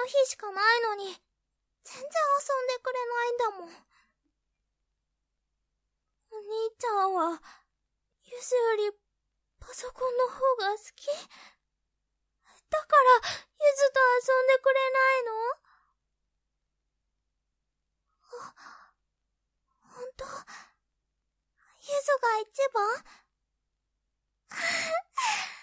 の日しかないのに、全然遊んでくれないんだもん。お兄ちゃんは、ゆずよりパソコンの方が好き？だから、ゆずと遊んでくれないの？ほんと？ゆずが一番？